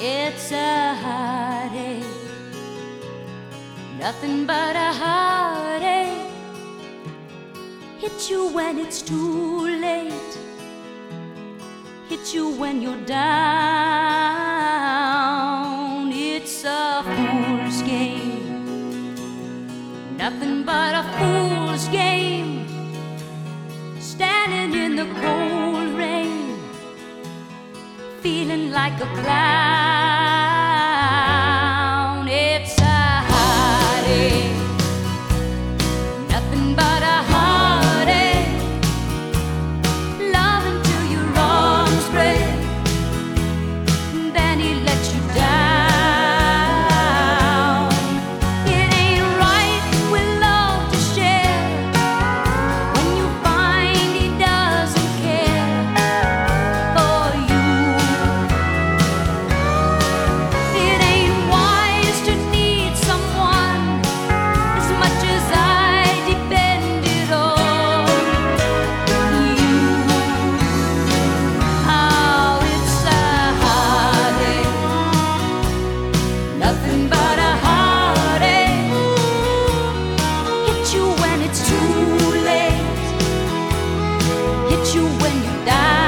It's a heartache, nothing but a heartache. Hits you when it's too late, hits you when you're down. It's a fool's game, nothing but a fool's game. Standing in the cold rain, feeling like a clown. It's a heartache, nothing but a heartache. Love until your arms break, then he lets you down. It ain't right with love to share when you find he doesn't care for you. It ain't wise to need someone as much as I depended on you. Oh, it's a heartache, nothing but a heartache. Hit you when it's too late, hit you when you're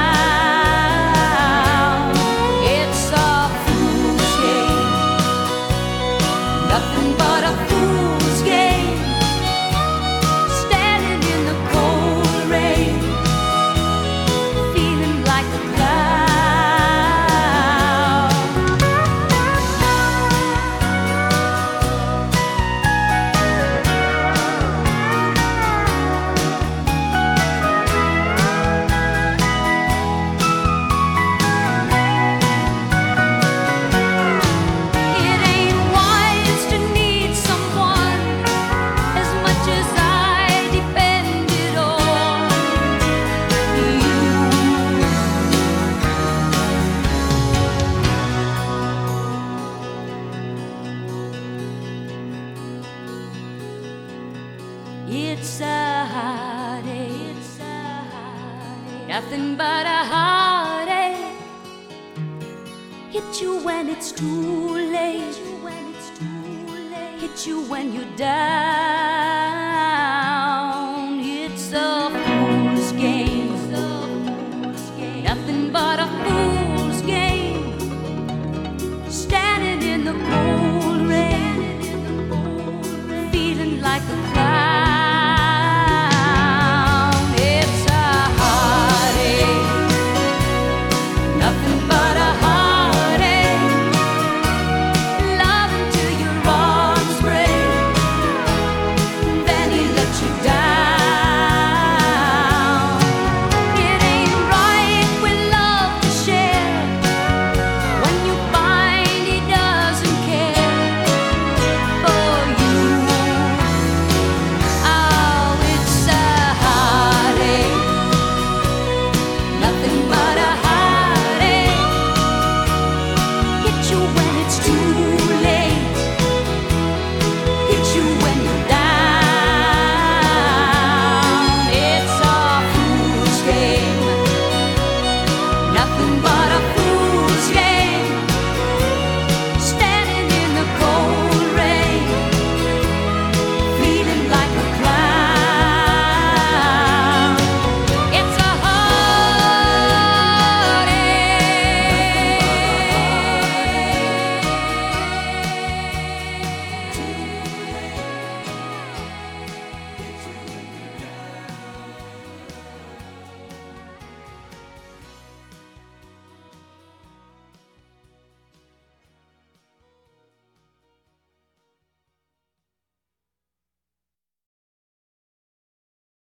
down. It's a fool's game, nothing but a fool's game. Standing in the cold rain, feeling like a clown. It ain't wise to need someone as much as I depended on you. It's a heartache, nothing but a heartache. Hit you when it's too late, hit you when you're down.